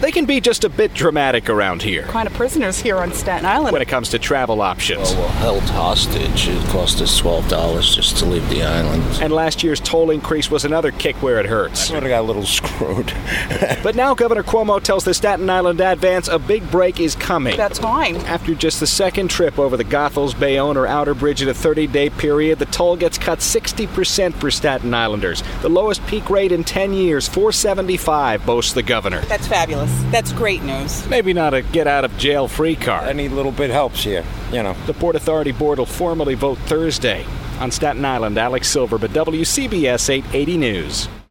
they can be just a bit dramatic around here. Kind of prisoners here on Staten Island. When it comes to travel options. Well, we're held hostage. It cost us $12 just to leave the island. And last year's toll increase was another kick where it hurts. I got a little screwed. But now Governor Cuomo tells the Staten Island Advance a big break is coming. That's fine. After just the second trip over the Goethals Bayonne or Outer Bridge in a 30-day period, the toll gets cut 60% for Staten Islanders. The lowest peak rate in 10 years, $4.75, boasts the governor. That's fabulous. That's great news. Maybe not a get-out-of-jail-free card. Any little bit helps here, you know. The Port Authority Board will formally vote Thursday. On Staten Island, Alex Silver, but WCBS 880 News.